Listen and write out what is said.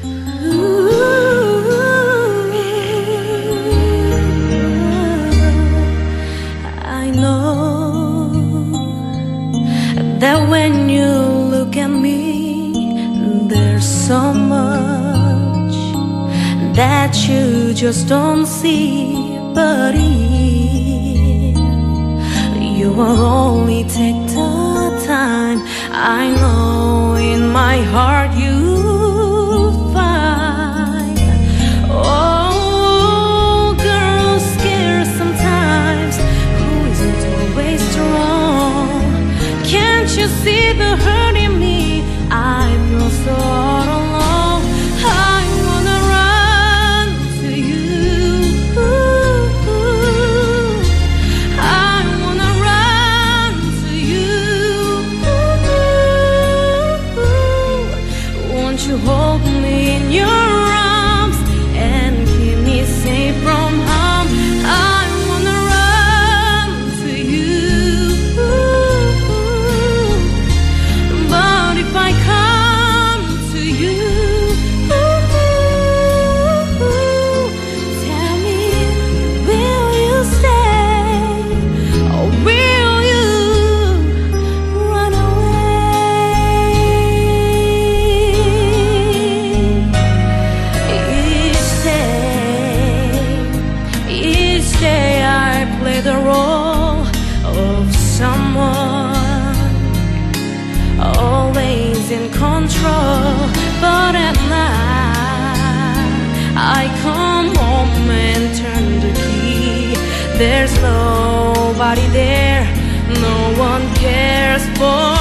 I know that when you look at me, there's so much that you just don't see. But if you will only take the time, I know in my heart you'll find. Oh, girls scared sometimes, who isn't always strong. Can't you see the hurt in me? I feel so all alone. I wanna run to you. I wanna run to you. Won't you hold me in your arms and keep me safe from harm? I wanna run to you. But if I come to you, tell me, will you stay or will you run away? Each day I play the role of someone always in control, but at night I come home and turn the key. There's nobody there, no one cares for